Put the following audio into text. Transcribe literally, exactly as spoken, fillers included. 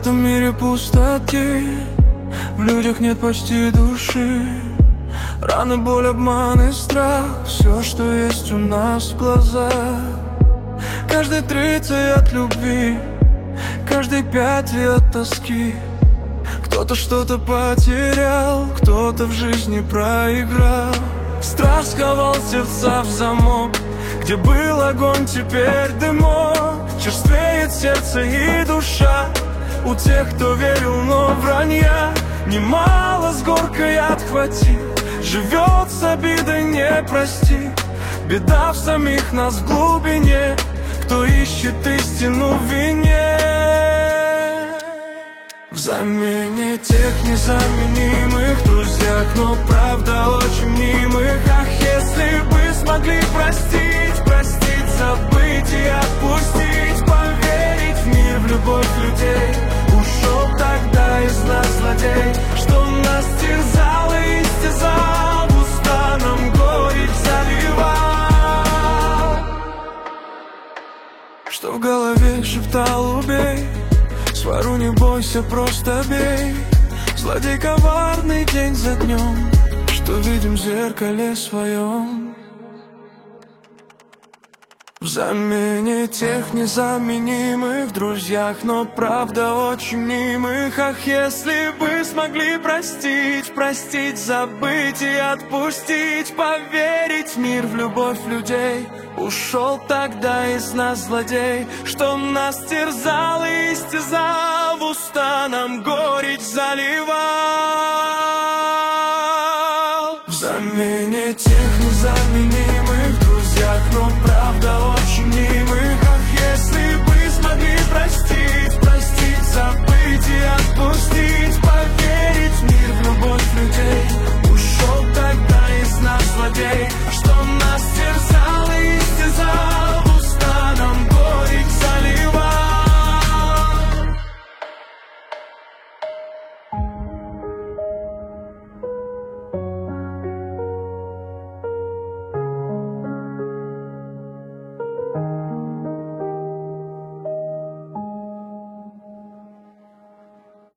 этом мире пустоты, в людях нет почти души. Раны, боль, обман и страх, все, что есть у нас в глазах. Каждый третий от любви, каждый пятый от тоски. Кто-то что-то потерял, кто-то в жизни проиграл. Страх сковал сердца в замок, где был огонь, теперь дымок. Черствеет сердце и душа у тех, кто верил, но вранья немало с горкой отхватил. Живет с обидой, не прости. Беда в самих нас в глубине, кто ищет истину в вине. В замене тех незаменимых друзьях, но правда очень мнимых. Ах, если бы смогли простить, простить, забыть и отпустить, поверить в мир, в любовь людей. Ушел тогда из нас злодей, что нас терзал и истязал, в уста нам горечь заливал. Что в голове шептал убей, свару не бойся, просто бей. Злодей коварный день за днем, что видим в зеркале своем. В замене тех незаменимых друзьях, но правда очень мнимых. Ах, если бы смогли простить, простить, забыть и отпустить, поверить в мир, в любовь людей. Ушел тогда из нас злодей, что нас терзал и истязал, в уста нам горечь заливал.